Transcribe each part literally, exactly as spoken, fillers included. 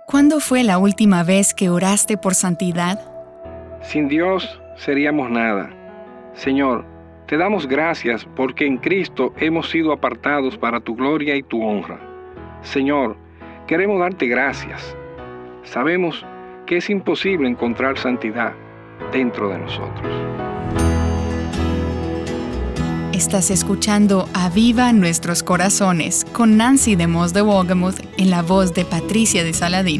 ¿Cuándo fue la última vez que oraste por santidad? Sin Dios seríamos nada. Señor, te damos gracias porque en Cristo hemos sido apartados para tu gloria y tu honra. Señor, queremos darte gracias. Sabemos que es imposible encontrar santidad dentro de nosotros. Estás escuchando Aviva Nuestros Corazones con Nancy DeMoss de Wolgemuth en la voz de Patricia de Saladín.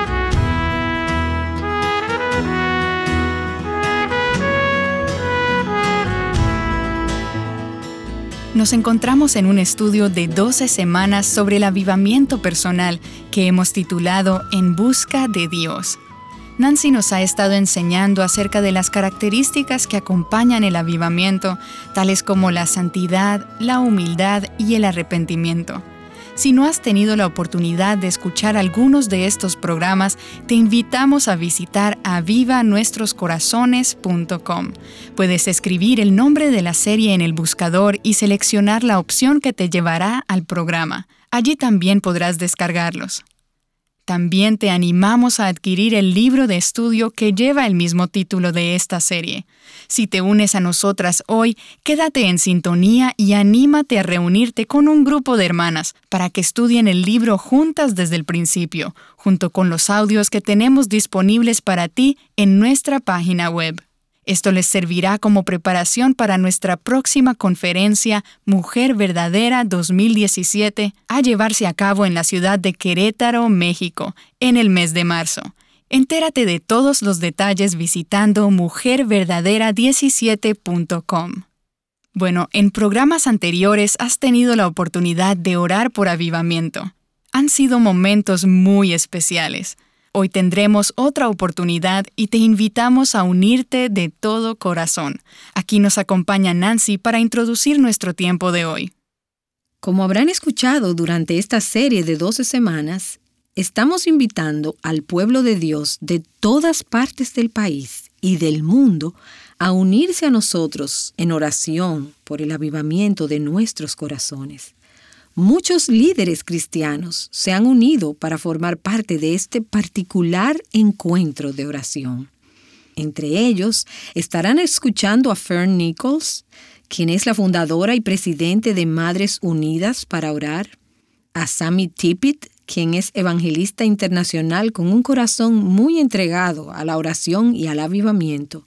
Nos encontramos en un estudio de doce semanas sobre el avivamiento personal que hemos titulado En Busca de Dios. Nancy nos ha estado enseñando acerca de las características que acompañan el avivamiento, tales como la santidad, la humildad y el arrepentimiento. Si no has tenido la oportunidad de escuchar algunos de estos programas, te invitamos a visitar aviva nuestros corazones punto com. Puedes escribir el nombre de la serie en el buscador y seleccionar la opción que te llevará al programa. Allí también podrás descargarlos. También te animamos a adquirir el libro de estudio que lleva el mismo título de esta serie. Si te unes a nosotras hoy, quédate en sintonía y anímate a reunirte con un grupo de hermanas para que estudien el libro juntas desde el principio, junto con los audios que tenemos disponibles para ti en nuestra página web. Esto les servirá como preparación para nuestra próxima conferencia Mujer Verdadera dos mil diecisiete a llevarse a cabo en la ciudad de Querétaro, México, en el mes de marzo. Entérate de todos los detalles visitando mujer verdadera diecisiete punto com. Bueno, en programas anteriores has tenido la oportunidad de orar por avivamiento. Han sido momentos muy especiales. Hoy tendremos otra oportunidad y te invitamos a unirte de todo corazón. Aquí nos acompaña Nancy para introducir nuestro tiempo de hoy. Como habrán escuchado durante esta serie de doce semanas, estamos invitando al pueblo de Dios de todas partes del país y del mundo a unirse a nosotros en oración por el avivamiento de nuestros corazones. Muchos líderes cristianos se han unido para formar parte de este particular encuentro de oración. Entre ellos estarán escuchando a Fern Nichols, quien es la fundadora y presidente de Madres Unidas para Orar, a Sammy Tippit, quien es evangelista internacional con un corazón muy entregado a la oración y al avivamiento,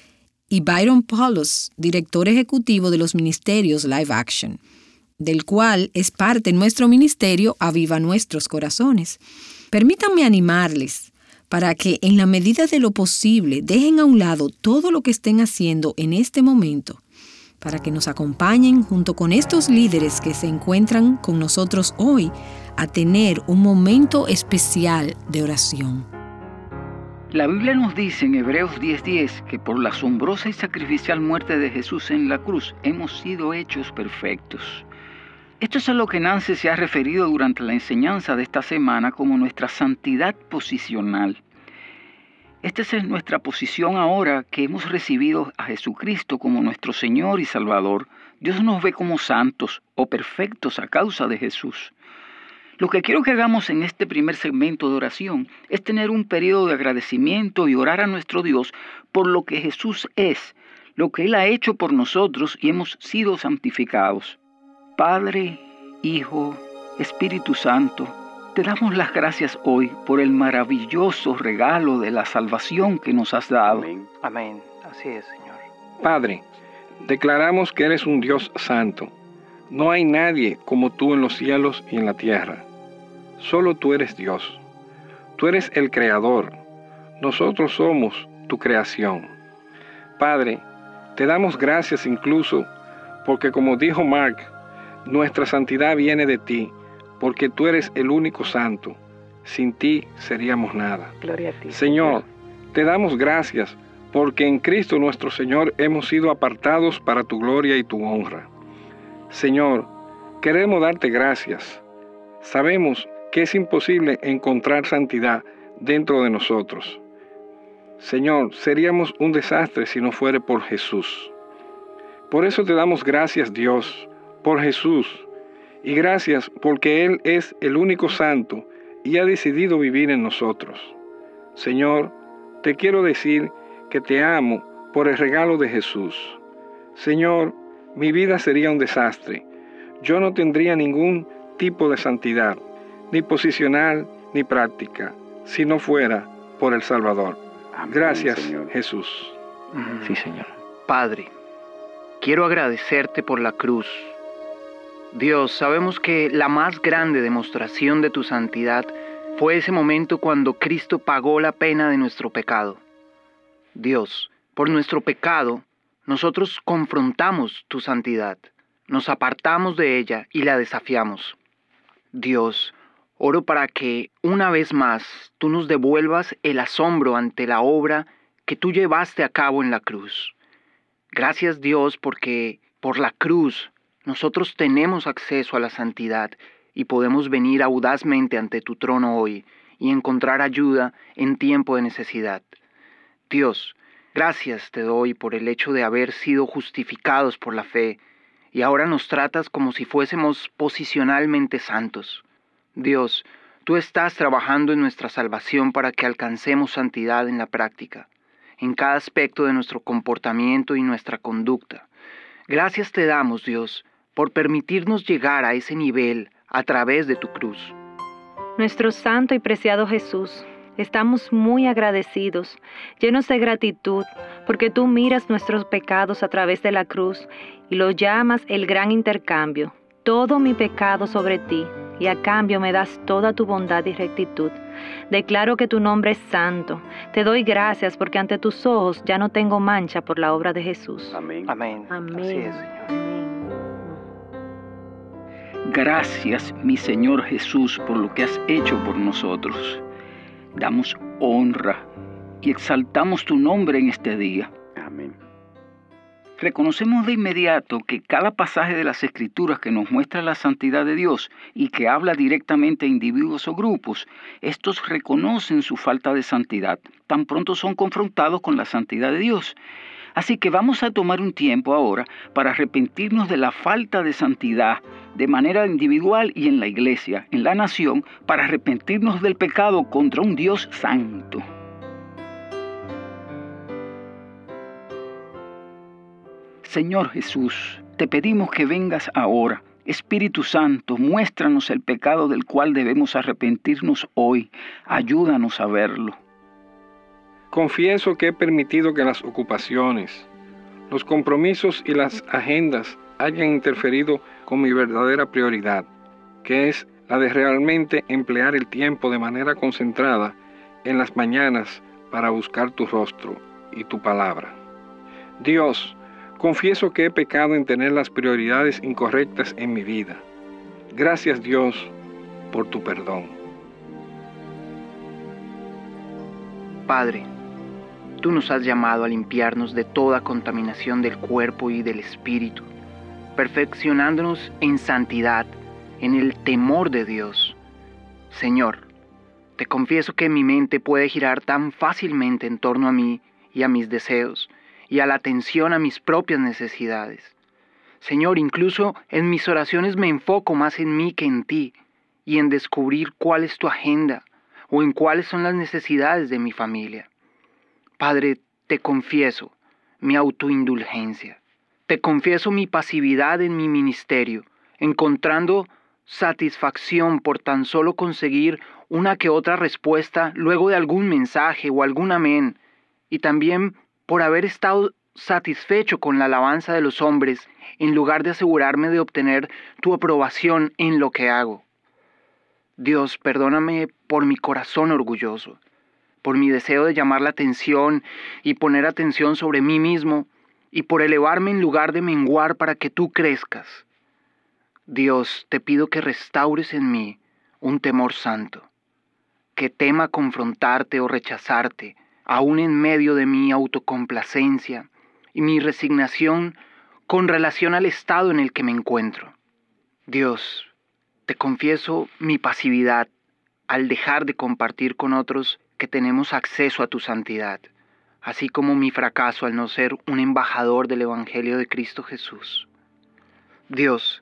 y Byron Paulus, director ejecutivo de los ministerios Live Action, del cual es parte nuestro ministerio Aviva Nuestros Corazones. Permítanme animarles para que en la medida de lo posible dejen a un lado todo lo que estén haciendo en este momento, para que nos acompañen junto con estos líderes que se encuentran con nosotros hoy a tener un momento especial de oración. La Biblia nos dice en Hebreos diez diez que por la asombrosa y sacrificial muerte de Jesús en la cruz hemos sido hechos perfectos. Esto es a lo que Nancy se ha referido durante la enseñanza de esta semana como nuestra santidad posicional. Esta es nuestra posición ahora que hemos recibido a Jesucristo como nuestro Señor y Salvador. Dios nos ve como santos o perfectos a causa de Jesús. Lo que quiero que hagamos en este primer segmento de oración es tener un periodo de agradecimiento y orar a nuestro Dios por lo que Jesús es, lo que Él ha hecho por nosotros y hemos sido santificados. Padre, Hijo, Espíritu Santo, te damos las gracias hoy por el maravilloso regalo de la salvación que nos has dado. Amén. Amén. Así es, Señor. Padre, declaramos que eres un Dios santo. No hay nadie como tú en los cielos y en la tierra. Solo tú eres Dios. Tú eres el Creador. Nosotros somos tu creación. Padre, te damos gracias incluso porque, como dijo Mark, nuestra santidad viene de ti, porque tú eres el único santo. Sin ti seríamos nada. Gloria a ti. Señor, te damos gracias, porque en Cristo nuestro Señor hemos sido apartados para tu gloria y tu honra. Señor, queremos darte gracias. Sabemos que es imposible encontrar santidad dentro de nosotros. Señor, seríamos un desastre si no fuera por Jesús. Por eso te damos gracias, Dios, por Jesús, y gracias porque Él es el único santo y ha decidido vivir en nosotros. Señor, te quiero decir que te amo por el regalo de Jesús. Señor, mi vida sería un desastre. Yo no tendría ningún tipo de santidad, ni posicional ni práctica, si no fuera por el Salvador. Amén, Gracias, Señor. Jesús. Sí, Señor. Padre, quiero agradecerte por la cruz. Dios, sabemos que la más grande demostración de tu santidad fue ese momento cuando Cristo pagó la pena de nuestro pecado. Dios, por nuestro pecado, nosotros confrontamos tu santidad, nos apartamos de ella y la desafiamos. Dios, oro para que una vez más tú nos devuelvas el asombro ante la obra que tú llevaste a cabo en la cruz. Gracias, Dios, porque por la cruz nosotros tenemos acceso a la santidad y podemos venir audazmente ante tu trono hoy y encontrar ayuda en tiempo de necesidad. Dios, gracias te doy por el hecho de haber sido justificados por la fe y ahora nos tratas como si fuésemos posicionalmente santos. Dios, tú estás trabajando en nuestra salvación para que alcancemos santidad en la práctica, en cada aspecto de nuestro comportamiento y nuestra conducta. Gracias te damos, Dios, por permitirnos llegar a ese nivel a través de tu cruz. Nuestro santo y preciado Jesús, estamos muy agradecidos, llenos de gratitud, porque tú miras nuestros pecados a través de la cruz y lo llamas el gran intercambio. Todo mi pecado sobre ti, y a cambio me das toda tu bondad y rectitud. Declaro que tu nombre es santo. Te doy gracias porque ante tus ojos ya no tengo mancha por la obra de Jesús. Amén. Amén. Amén. Así es, Señor. Amén. Gracias, mi Señor Jesús, por lo que has hecho por nosotros. Damos honra y exaltamos tu nombre en este día. Amén. Reconocemos de inmediato que cada pasaje de las Escrituras que nos muestra la santidad de Dios y que habla directamente a individuos o grupos, estos reconocen su falta de santidad, tan pronto son confrontados con la santidad de Dios. Así que vamos a tomar un tiempo ahora para arrepentirnos de la falta de santidad de manera individual y en la iglesia, en la nación, para arrepentirnos del pecado contra un Dios santo. Señor Jesús, te pedimos que vengas ahora. Espíritu Santo, muéstranos el pecado del cual debemos arrepentirnos hoy. Ayúdanos a verlo. Confieso que he permitido que las ocupaciones, los compromisos y las agendas hayan interferido con mi verdadera prioridad, que es la de realmente emplear el tiempo de manera concentrada en las mañanas para buscar tu rostro y tu palabra. Dios, confieso que he pecado en tener las prioridades incorrectas en mi vida. Gracias, Dios, por tu perdón. Padre, tú nos has llamado a limpiarnos de toda contaminación del cuerpo y del espíritu, perfeccionándonos en santidad, en el temor de Dios. Señor, te confieso que mi mente puede girar tan fácilmente en torno a mí y a mis deseos, y a la atención a mis propias necesidades. Señor, incluso en mis oraciones me enfoco más en mí que en ti, y en descubrir cuál es tu agenda, o en cuáles son las necesidades de mi familia. Padre, te confieso mi autoindulgencia. Te confieso mi pasividad en mi ministerio, encontrando satisfacción por tan solo conseguir una que otra respuesta luego de algún mensaje o algún amén, y también por haber estado satisfecho con la alabanza de los hombres en lugar de asegurarme de obtener tu aprobación en lo que hago. Dios, perdóname por mi corazón orgulloso, por mi deseo de llamar la atención y poner atención sobre mí mismo, y por elevarme en lugar de menguar para que tú crezcas. Dios, te pido que restaures en mí un temor santo, que tema confrontarte o rechazarte, aún en medio de mi autocomplacencia y mi resignación con relación al estado en el que me encuentro. Dios, te confieso mi pasividad al dejar de compartir con otros que tenemos acceso a tu santidad, así como mi fracaso al no ser un embajador del Evangelio de Cristo Jesús. Dios,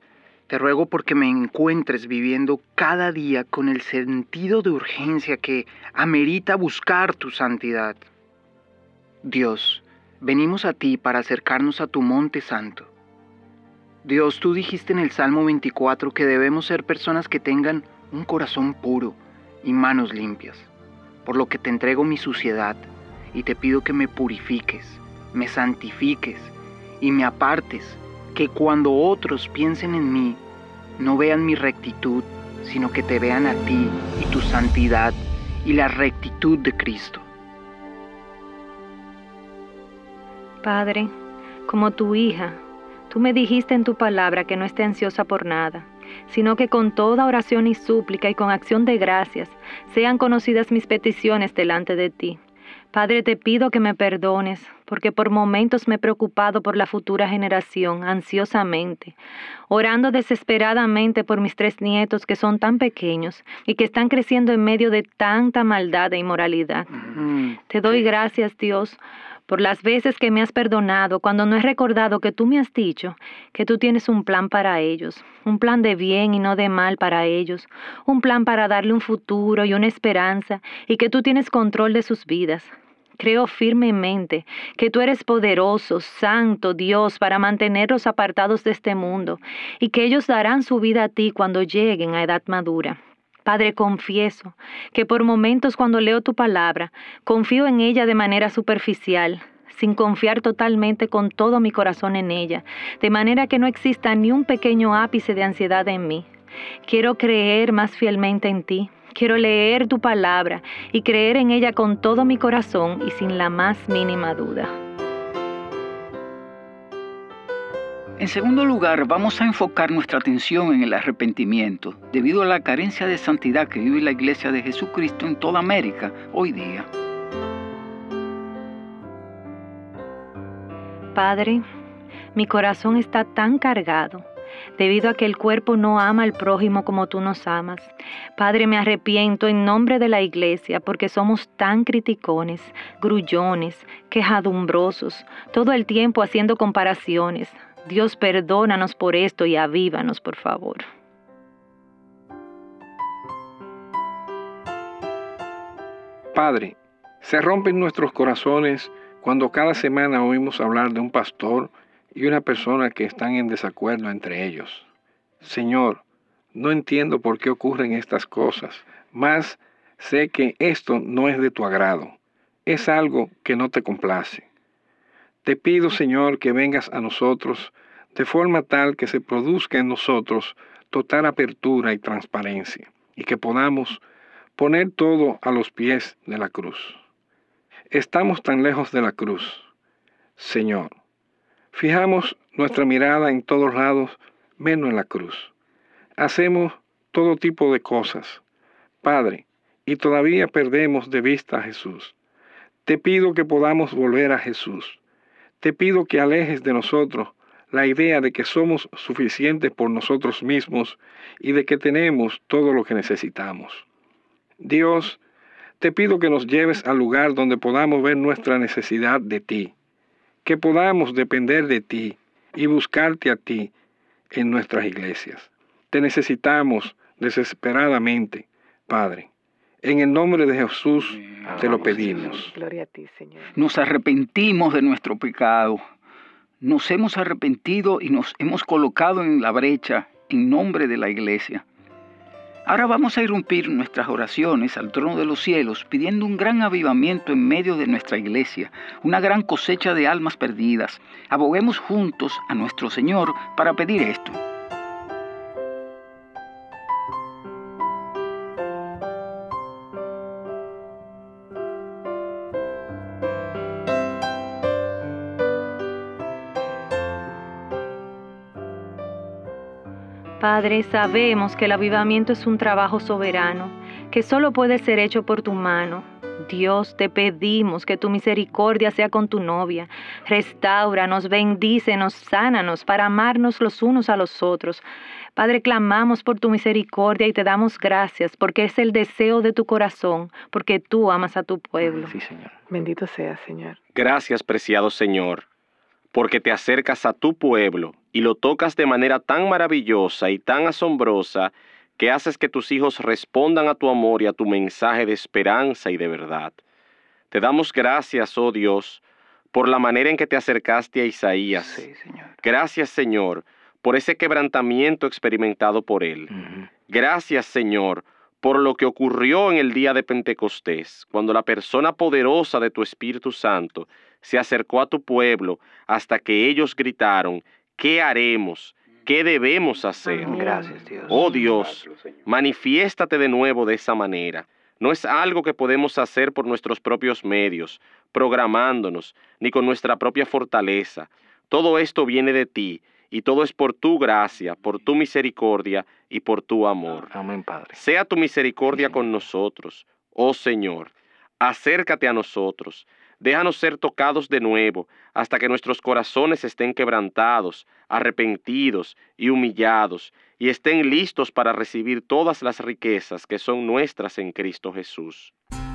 Te ruego porque me encuentres viviendo cada día con el sentido de urgencia que amerita buscar tu santidad. Dios, venimos a ti para acercarnos a tu monte santo. Dios, tú dijiste en el Salmo veinticuatro que debemos ser personas que tengan un corazón puro y manos limpias, por lo que te entrego mi suciedad y te pido que me purifiques, me santifiques y me apartes, que cuando otros piensen en mí, no vean mi rectitud, sino que te vean a ti y tu santidad y la rectitud de Cristo. Padre, como tu hija, tú me dijiste en tu palabra que no esté ansiosa por nada, sino que con toda oración y súplica y con acción de gracias sean conocidas mis peticiones delante de ti. Padre, te pido que me perdones, porque por momentos me he preocupado por la futura generación, ansiosamente, orando desesperadamente por mis tres nietos que son tan pequeños y que están creciendo en medio de tanta maldad e inmoralidad. Mm, te doy sí. gracias, Dios, por las veces que me has perdonado cuando no he recordado que tú me has dicho que tú tienes un plan para ellos, un plan de bien y no de mal para ellos, un plan para darle un futuro y una esperanza y que tú tienes control de sus vidas. Creo firmemente que tú eres poderoso, santo Dios para mantenerlos apartados de este mundo y que ellos darán su vida a ti cuando lleguen a edad madura. Padre, confieso que por momentos cuando leo tu palabra, confío en ella de manera superficial, sin confiar totalmente con todo mi corazón en ella, de manera que no exista ni un pequeño ápice de ansiedad en mí. Quiero creer más fielmente en ti. Quiero leer tu palabra y creer en ella con todo mi corazón y sin la más mínima duda. En segundo lugar, vamos a enfocar nuestra atención en el arrepentimiento, debido a la carencia de santidad que vive la Iglesia de Jesucristo en toda América hoy día. Padre, mi corazón está tan cargado, debido a que el cuerpo no ama al prójimo como tú nos amas. Padre, me arrepiento en nombre de la Iglesia porque somos tan criticones, grullones, quejadumbrosos, todo el tiempo haciendo comparaciones. Dios, perdónanos por esto y avívanos, por favor. Padre, se rompen nuestros corazones cuando cada semana oímos hablar de un pastor y una persona que están en desacuerdo entre ellos. Señor, no entiendo por qué ocurren estas cosas, mas sé que esto no es de tu agrado. Es algo que no te complace. Te pido, Señor, que vengas a nosotros de forma tal que se produzca en nosotros total apertura y transparencia, y que podamos poner todo a los pies de la cruz. Estamos tan lejos de la cruz. Señor, fijamos nuestra mirada en todos lados, menos en la cruz. Hacemos todo tipo de cosas, Padre, y todavía perdemos de vista a Jesús. Te pido que podamos volver a Jesús. Te pido que alejes de nosotros la idea de que somos suficientes por nosotros mismos y de que tenemos todo lo que necesitamos. Dios, te pido que nos lleves al lugar donde podamos ver nuestra necesidad de ti, que podamos depender de ti y buscarte a ti en nuestras iglesias. Te necesitamos desesperadamente, Padre. En el nombre de Jesús te lo pedimos. Gloria a ti, Señor. Nos arrepentimos de nuestro pecado. Nos hemos arrepentido y nos hemos colocado en la brecha en nombre de la iglesia. Ahora vamos a irrumpir nuestras oraciones al trono de los cielos, pidiendo un gran avivamiento en medio de nuestra iglesia, una gran cosecha de almas perdidas. Aboguemos juntos a nuestro Señor para pedir esto. Padre, sabemos que el avivamiento es un trabajo soberano, que solo puede ser hecho por tu mano. Dios, te pedimos que tu misericordia sea con tu novia. Restáuranos, bendícenos, sánanos para amarnos los unos a los otros. Padre, clamamos por tu misericordia y te damos gracias porque es el deseo de tu corazón, porque tú amas a tu pueblo. Sí, Señor. Bendito sea, Señor. Gracias, preciado Señor, porque te acercas a tu pueblo y lo tocas de manera tan maravillosa y tan asombrosa que haces que tus hijos respondan a tu amor y a tu mensaje de esperanza y de verdad. Te damos gracias, oh Dios, por la manera en que te acercaste a Isaías. Sí, Señor. Gracias, Señor, por ese quebrantamiento experimentado por él. Uh-huh. Gracias, Señor, por lo que ocurrió en el día de Pentecostés, cuando la persona poderosa de tu Espíritu Santo se acercó a tu pueblo hasta que ellos gritaron: ¿qué haremos? ¿Qué debemos hacer? Gracias, Dios. Oh Dios, manifiéstate de nuevo de esa manera. No es algo que podemos hacer por nuestros propios medios, programándonos, ni con nuestra propia fortaleza. Todo esto viene de ti, y todo es por tu gracia, por tu misericordia y por tu amor. Amén, Padre. Sea tu misericordia con nosotros, oh Señor. Acércate a nosotros. Déjanos ser tocados de nuevo, hasta que nuestros corazones estén quebrantados, arrepentidos y humillados, y estén listos para recibir todas las riquezas que son nuestras en Cristo Jesús.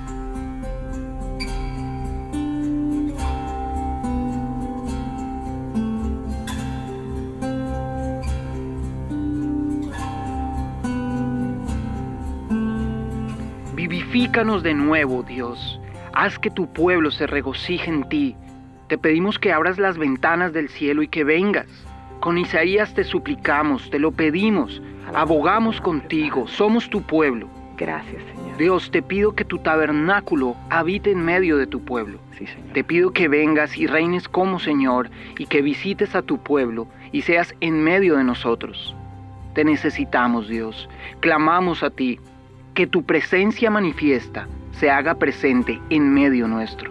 Vivifícanos de nuevo, Dios. Haz que tu pueblo se regocije en ti. Te pedimos que abras las ventanas del cielo y que vengas. Con Isaías te suplicamos, te lo pedimos, abogamos contigo, somos tu pueblo. Gracias, Señor. Dios, te pido que tu tabernáculo habite en medio de tu pueblo. Sí, Señor. Te pido que vengas y reines como Señor y que visites a tu pueblo y seas en medio de nosotros. Te necesitamos, Dios. Clamamos a ti, que tu presencia manifiesta se haga presente en medio nuestro.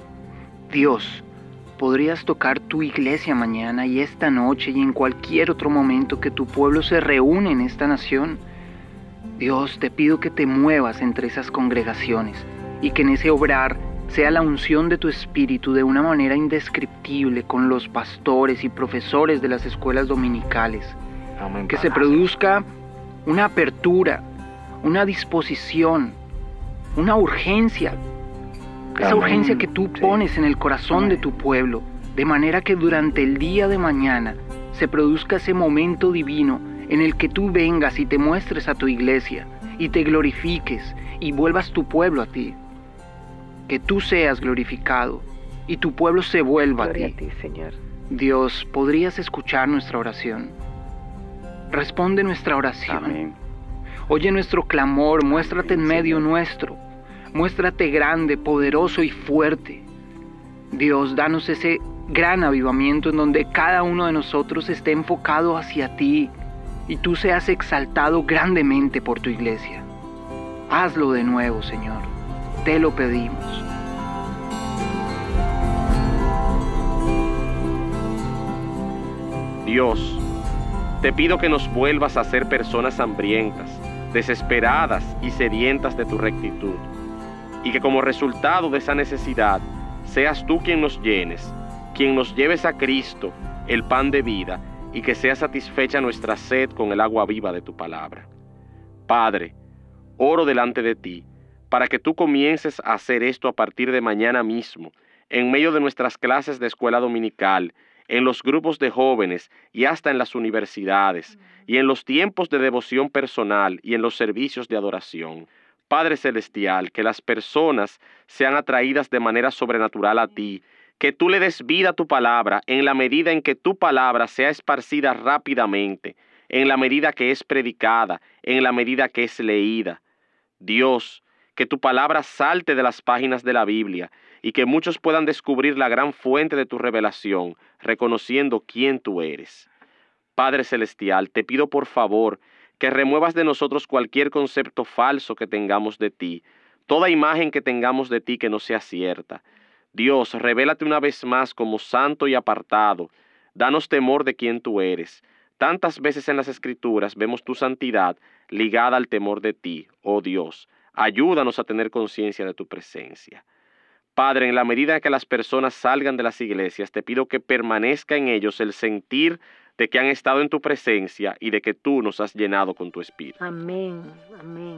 Dios, ¿podrías tocar tu iglesia mañana y esta noche y en cualquier otro momento que tu pueblo se reúne en esta nación? Dios, te pido que te muevas entre esas congregaciones y que en ese obrar sea la unción de tu Espíritu de una manera indescriptible con los pastores y profesores de las escuelas dominicales. Amén, Que se produzca una apertura, una disposición, una urgencia, esa Amén. urgencia que tú Sí. pones en el corazón Amén. de tu pueblo, de manera que durante el día de mañana se produzca ese momento divino en el que tú vengas y te muestres a tu iglesia y te glorifiques y vuelvas tu pueblo a ti. Que tú seas glorificado y tu pueblo se vuelva Gloria a ti. a ti, Señor. Dios, ¿podrías escuchar nuestra oración? Responde nuestra oración. Amén. Oye nuestro clamor, muéstrate en Amén, medio Señor. nuestro. Muéstrate grande, poderoso y fuerte. Dios, danos ese gran avivamiento en donde cada uno de nosotros esté enfocado hacia ti y tú seas exaltado grandemente por tu iglesia. Hazlo de nuevo, Señor. Te lo pedimos. Dios, te pido que nos vuelvas a ser personas hambrientas, desesperadas y sedientas de tu rectitud, y que como resultado de esa necesidad, seas tú quien nos llenes, quien nos lleves a Cristo, el pan de vida, y que sea satisfecha nuestra sed con el agua viva de tu palabra. Padre, oro delante de ti, para que tú comiences a hacer esto a partir de mañana mismo, en medio de nuestras clases de escuela dominical, en los grupos de jóvenes y hasta en las universidades, y en los tiempos de devoción personal y en los servicios de adoración. Padre Celestial, que las personas sean atraídas de manera sobrenatural a ti, que tú le des vida a tu palabra en la medida en que tu palabra sea esparcida rápidamente, en la medida que es predicada, en la medida que es leída. Dios, que tu palabra salte de las páginas de la Biblia y que muchos puedan descubrir la gran fuente de tu revelación, reconociendo quién tú eres. Padre Celestial, te pido por favor que remuevas de nosotros cualquier concepto falso que tengamos de ti, toda imagen que tengamos de ti que no sea cierta. Dios, revélate una vez más como santo y apartado. Danos temor de quién tú eres. Tantas veces en las Escrituras vemos tu santidad ligada al temor de ti, oh Dios. Ayúdanos a tener conciencia de tu presencia. Padre, en la medida que las personas salgan de las iglesias, te pido que permanezca en ellos el sentir de que han estado en tu presencia y de que tú nos has llenado con tu Espíritu. Amén, amén.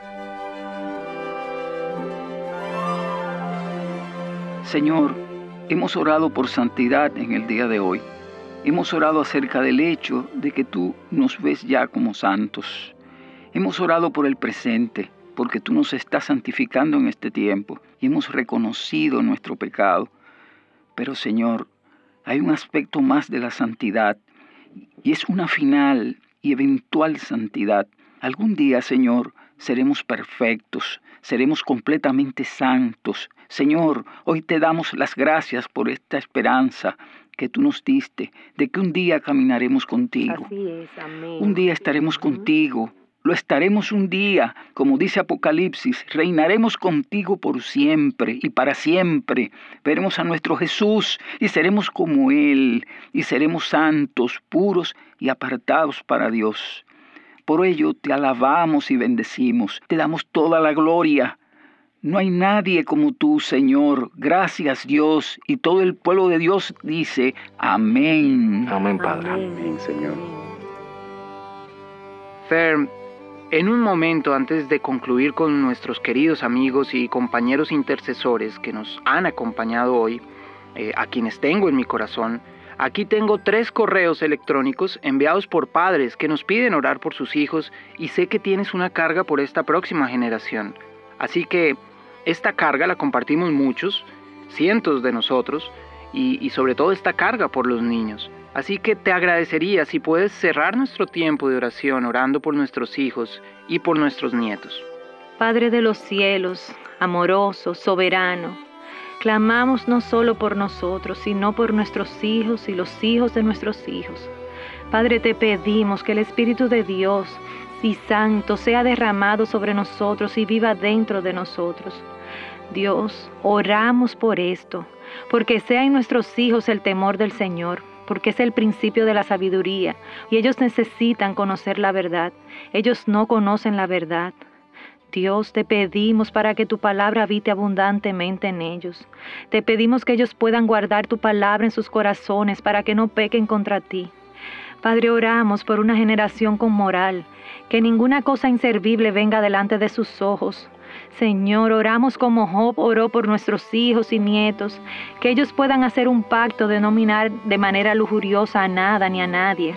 Señor, hemos orado por santidad en el día de hoy. Hemos orado acerca del hecho de que tú nos ves ya como santos. Hemos orado por el presente, porque tú nos estás santificando en este tiempo y hemos reconocido nuestro pecado. Pero, Señor, hay un aspecto más de la santidad y es una final y eventual santidad. Algún día, Señor, seremos perfectos, seremos completamente santos. Señor, hoy te damos las gracias por esta esperanza que tú nos diste, de que un día caminaremos contigo. Así es, amén. Un día estaremos uh-huh. contigo, lo estaremos un día, como dice Apocalipsis, reinaremos contigo por siempre y para siempre. Veremos a nuestro Jesús y seremos como Él, y seremos santos, puros y apartados para Dios. Por ello te alabamos y bendecimos, te damos toda la gloria. No hay nadie como tú, Señor. Gracias, Dios. Y todo el pueblo de Dios dice, amén. Amén, Padre. Amén, amén Señor. Fer, en un momento antes de concluir con nuestros queridos amigos y compañeros intercesores que nos han acompañado hoy, eh, a quienes tengo en mi corazón, aquí tengo tres correos electrónicos enviados por padres que nos piden orar por sus hijos y sé que tienes una carga por esta próxima generación. Así que esta carga la compartimos muchos, cientos de nosotros, y, y sobre todo esta carga por los niños. Así que te agradecería si puedes cerrar nuestro tiempo de oración orando por nuestros hijos y por nuestros nietos. Padre de los cielos, amoroso, soberano, clamamos no solo por nosotros, sino por nuestros hijos y los hijos de nuestros hijos. Padre, te pedimos que el Espíritu de Dios y Santo sea derramado sobre nosotros y viva dentro de nosotros. Dios, oramos por esto, porque sea en nuestros hijos el temor del Señor, porque es el principio de la sabiduría, y ellos necesitan conocer la verdad. Ellos no conocen la verdad. Dios, te pedimos para que tu palabra habite abundantemente en ellos. Te pedimos que ellos puedan guardar tu palabra en sus corazones para que no pequen contra ti. Padre, oramos por una generación con moral, que ninguna cosa inservible venga delante de sus ojos. Señor, oramos como Job oró por nuestros hijos y nietos, que ellos puedan hacer un pacto de no mirar de manera lujuriosa a nada ni a nadie.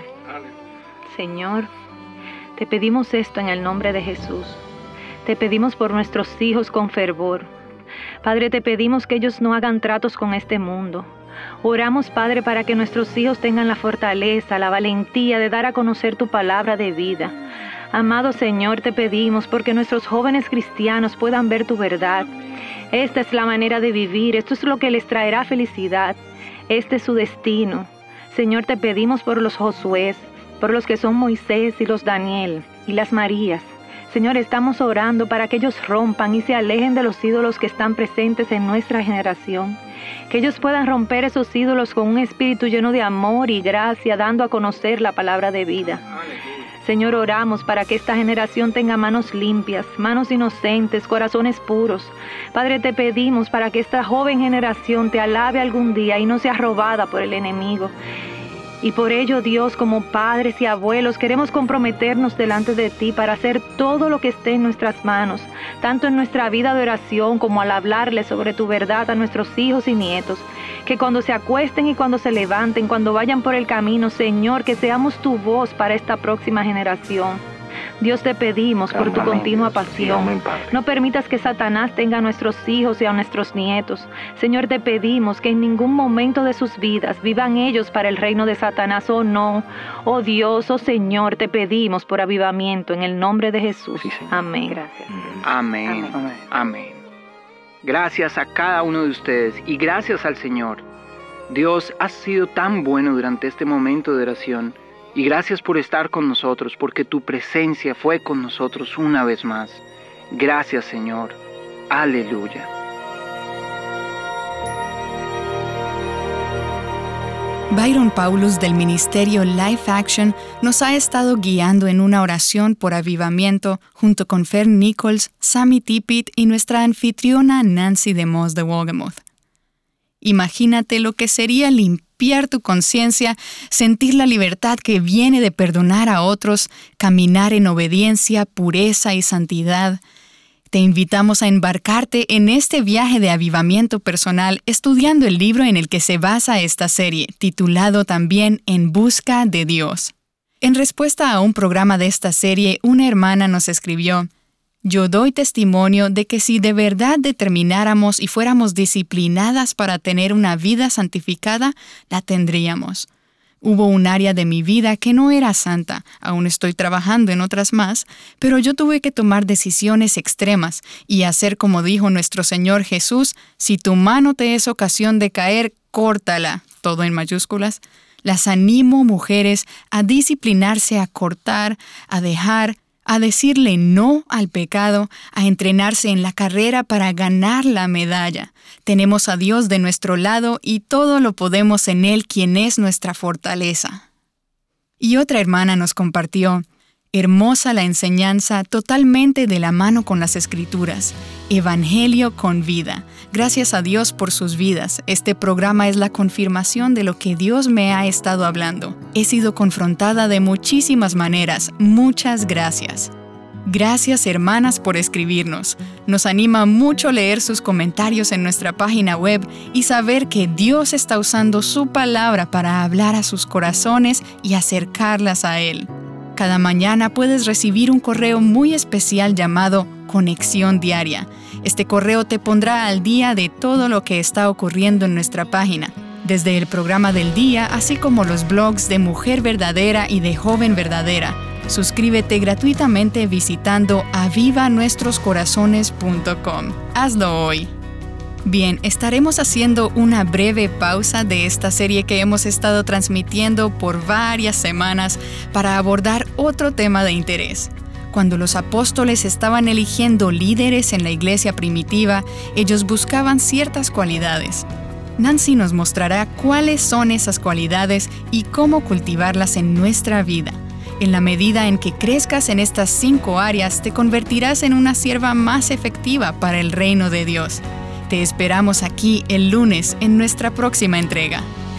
Señor, te pedimos esto en el nombre de Jesús. Te pedimos por nuestros hijos con fervor. Padre, te pedimos que ellos no hagan tratos con este mundo. Oramos, Padre, para que nuestros hijos tengan la fortaleza, la valentía de dar a conocer tu palabra de vida. Amado Señor, te pedimos porque nuestros jóvenes cristianos puedan ver tu verdad. Esta es la manera de vivir, esto es lo que les traerá felicidad. Este es su destino. Señor, te pedimos por los Josués, por los que son Moisés y los Daniel y las Marías. Señor, estamos orando para que ellos rompan y se alejen de los ídolos que están presentes en nuestra generación. Que ellos puedan romper esos ídolos con un espíritu lleno de amor y gracia, dando a conocer la palabra de vida. Señor, oramos para que esta generación tenga manos limpias, manos inocentes, corazones puros. Padre, te pedimos para que esta joven generación te alabe algún día y no sea robada por el enemigo. Y por ello, Dios, como padres y abuelos, queremos comprometernos delante de ti para hacer todo lo que esté en nuestras manos, tanto en nuestra vida de oración como al hablarle sobre tu verdad a nuestros hijos y nietos. Que cuando se acuesten y cuando se levanten, cuando vayan por el camino, Señor, que seamos tu voz para esta próxima generación. Dios, te pedimos por tu continua pasión. No permitas que Satanás tenga a nuestros hijos y a nuestros nietos. Señor, te pedimos que en ningún momento de sus vidas vivan ellos para el reino de Satanás. Oh no, oh Dios, oh Señor, te pedimos por avivamiento en el nombre de Jesús. Sí, amén. Gracias. Amén. Amén. Amén. Gracias a cada uno de ustedes y gracias al Señor. Dios ha sido tan bueno durante este momento de oración. Y gracias por estar con nosotros, porque tu presencia fue con nosotros una vez más. Gracias, Señor. Aleluya. Byron Paulus del ministerio Life Action nos ha estado guiando en una oración por avivamiento junto con Fer Nichols, Sammy Tippit y nuestra anfitriona Nancy DeMoss de Wolgemuth. Imagínate lo que sería limpiar tu conciencia, sentir la libertad que viene de perdonar a otros, caminar en obediencia, pureza y santidad. Te invitamos a embarcarte en este viaje de avivamiento personal estudiando el libro en el que se basa esta serie, titulado también En Busca de Dios. En respuesta a un programa de esta serie, una hermana nos escribió: Yo doy testimonio de que si de verdad determináramos y fuéramos disciplinadas para tener una vida santificada, la tendríamos. Hubo un área de mi vida que no era santa, aún estoy trabajando en otras más, pero yo tuve que tomar decisiones extremas y hacer como dijo nuestro Señor Jesús: si tu mano te es ocasión de caer, córtala, todo en mayúsculas. Las animo, mujeres, a disciplinarse, a cortar, a dejar, a decirle no al pecado, a entrenarse en la carrera para ganar la medalla. Tenemos a Dios de nuestro lado y todo lo podemos en Él, quien es nuestra fortaleza. Y otra hermana nos compartió: hermosa la enseñanza, totalmente de la mano con las Escrituras. Evangelio con vida. Gracias a Dios por sus vidas. Este programa es la confirmación de lo que Dios me ha estado hablando. He sido confrontada de muchísimas maneras. Muchas gracias. Gracias, hermanas, por escribirnos. Nos anima mucho leer sus comentarios en nuestra página web y saber que Dios está usando su palabra para hablar a sus corazones y acercarlas a Él. Cada mañana puedes recibir un correo muy especial llamado Conexión Diaria. Este correo te pondrá al día de todo lo que está ocurriendo en nuestra página, desde el programa del día, así como los blogs de Mujer Verdadera y de Joven Verdadera. Suscríbete gratuitamente visitando aviva nuestros corazones punto com. Hazlo hoy. Bien, estaremos haciendo una breve pausa de esta serie que hemos estado transmitiendo por varias semanas para abordar otro tema de interés. Cuando los apóstoles estaban eligiendo líderes en la iglesia primitiva, ellos buscaban ciertas cualidades. Nancy nos mostrará cuáles son esas cualidades y cómo cultivarlas en nuestra vida. En la medida en que crezcas en estas cinco áreas, te convertirás en una sierva más efectiva para el reino de Dios. Te esperamos aquí el lunes en nuestra próxima entrega.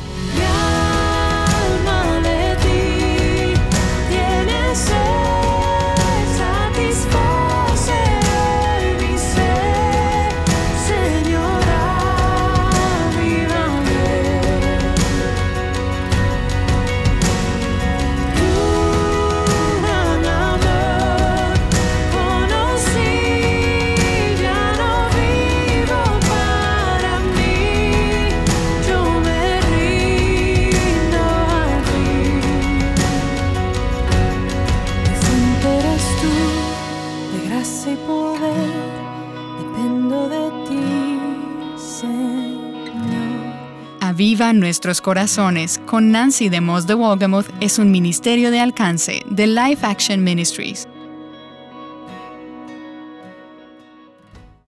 Aviva Nuestros Corazones con Nancy DeMoss de Wolgemuth es un ministerio de alcance de Life Action Ministries.